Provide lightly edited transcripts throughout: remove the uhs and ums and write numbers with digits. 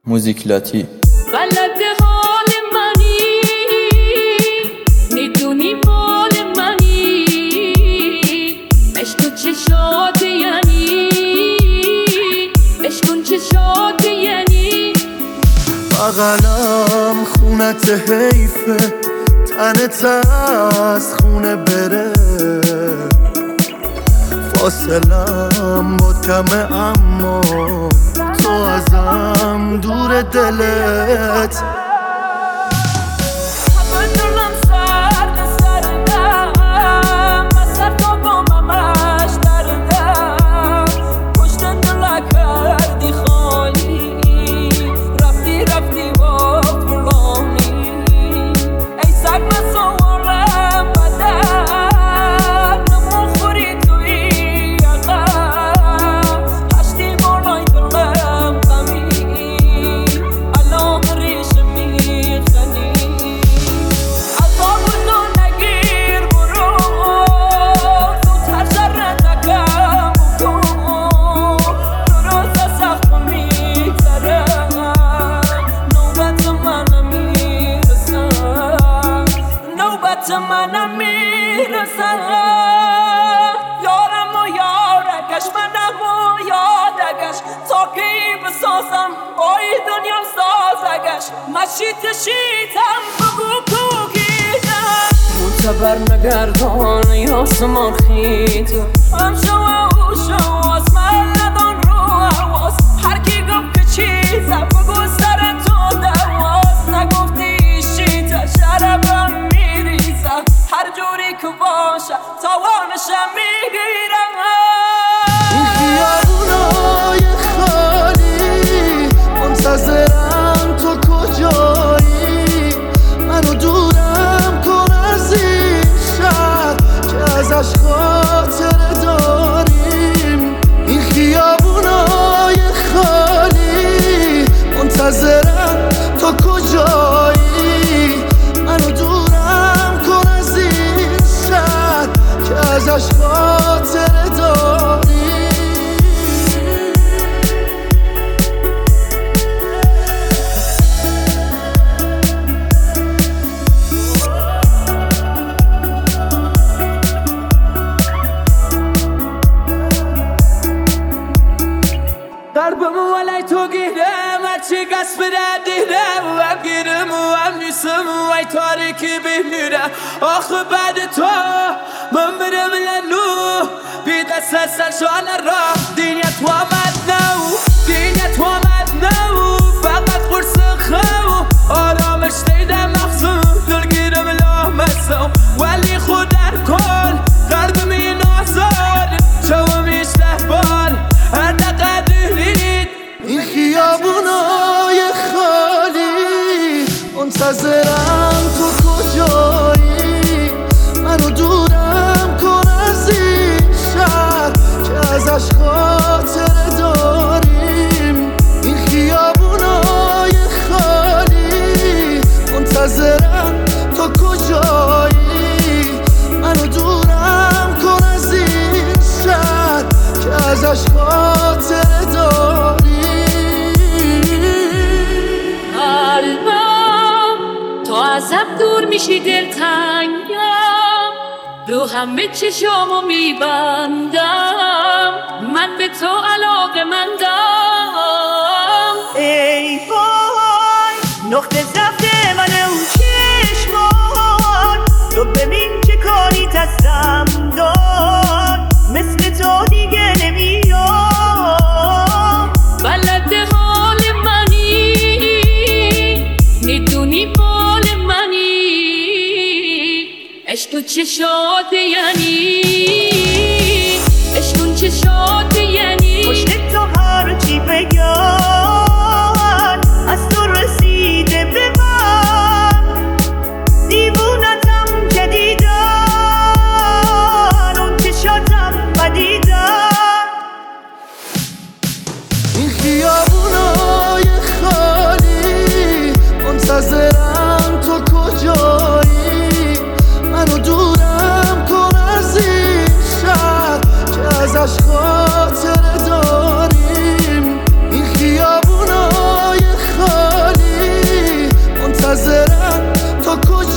موزیک لاتی. بلد حال منی، میدونی مال منی، عشق تو چشات یعنی، عشق اون چشات یعنی. بغلم خونت حیفه، تنت از خونه بره، فاصلم با کمه اما تو ازم دور دلت. منم میرسم یارم و یارکش، منم و یادکش، تا کی بسازم بای دنیام سازگش. مشیت شیطم بگو کوکیدم، معتبر نگردان ای آسمان خیت، هم شو و شو آسمان ندان رو حواس. هر کی گفت که چیزم بگو سر تو دواز، نگفتی شیطه شربم میریزم، هر جوری که باشم توانشم میگیرم. این خیابونای خالی منتظرم، تو کجایی؟ منو دورم کن از این شهر که ازش خاطره داریم. این خیابونای خالی منتظرم، تو کجایی؟ منو دورم کن از این شهر که ازش خاطره داریم. قلبمو ولی تو گیرم، هرچی قصد بده دیرم، و هم گیرم و هم نیستم و ای تاریکی بمیرم. آخه بعد تو من برم لنو، بی دست از سرشان را دینیت و آمد نو، دینیت و آمد نو، فقط خورس خو آرامش دیدم مخصوم، دلگیرم لامسم ولی خود در کل قلبم این آزار شو میشته بار هر دقیقید. این خیابونای خالی منتظرم، تو کجایی؟ منو دورم کن از این شهر که ازش خاطره داریم. این خیابونای خالی منتظرم، تو کجایی؟ منو دورم کن از این شهر که ازش خاطره داریم. قلبم تو ازم دور میشی دلتنگم، رو همه چشامو میبندم، من به تو علاقه مندم. ای وای نقطه ضعف من اون چشمان، تو ببین چه کاری دستم داد، مثل تو دیگه نمیام. بلد حال منی، میدونی مال منی، عشق تو چشات یعنی، عشق اون چشات یعنی. پشت تو هر چی بگن از تو رسیده به من، دیوونتم که دیدن اون چشاتم بدیدن. این خیابونای خالی منتظرم، تو کجایی؟ منو دورم کن از این شهر که ازش خاطره داریم. این خیابونای خالی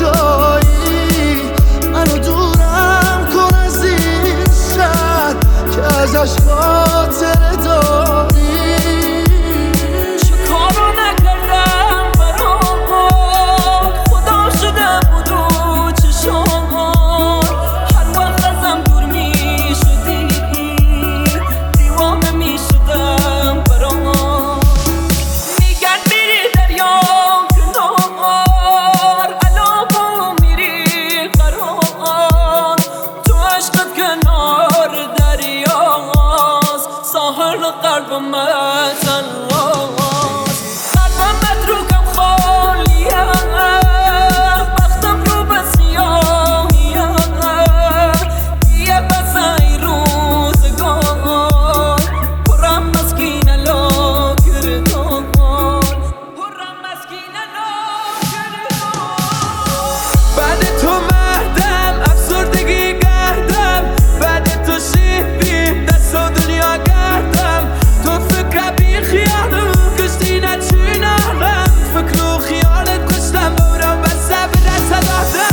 کجایی منو دورم کن از این شهر که ازش خاطره داری چه کارو نکردم برات خدا شده بود رو چشمان هر وقت ازم دور می شدی دیوانه می شدم برات میگن میری دریا کنار الان با میری قرار تو عشقت کنار دریاست ساحل قلبم تنهاست قلبم متروکم خالیه بختم رو به سیاهیه یه بس ای روزگار پرم مسکین لا کردار پرم مسکین لا کردار بعد تو مردم افسردگی گردم بعد تو شیبیم دست و دنیا گردم تو فکر بی خیالم کشتی نچینم فکر و خیالت کشتم بورم بسته به دست دادم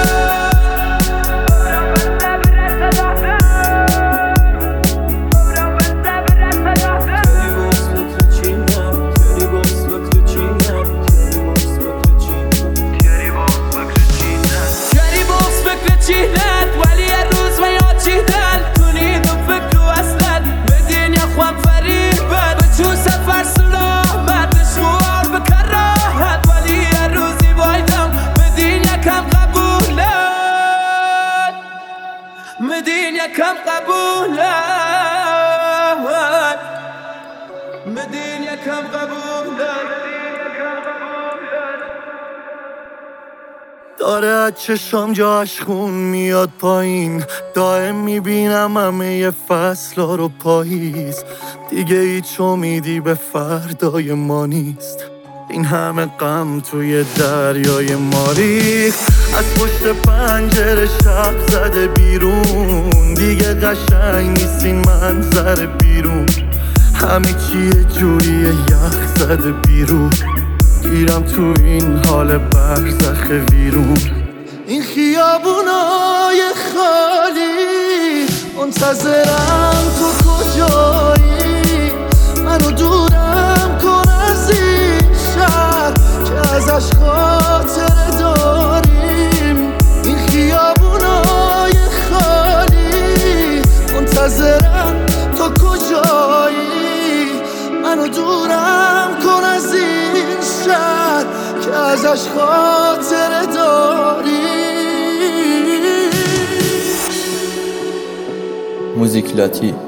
کری باز فکر چیدن ولی یه روز من یاد چیدن کنید و فکر و اصلا بدین یا خوام فریبت به چون سفر سلامت بشوار بکر راحت ولی یه روزی بایدم بدین یکم قبولت بدین یکم قبولت بدین یکم قبولت داره از چشام جاش خون میاد پایین دائم میبینم همه فصلا رو پاییز دیگه هیچ امیدی به فردای ما نیست این همه غم توی دریای ما ریخت از پشت پنجره شب زده بیرون دیگه قشنگ نیست این منظر بیرون همه چی یه جوری یخ زده بیرون گیرم تو این حال برزخ ویرون این خیابونای خالی منتظرم تو کجایی منو دورم کن از این شهر که ازش خاطره داریم این خیابونای خالی منتظرم تو کجایی منو دورم کن از این شهر که ازش خاطره داری موزیک لاتی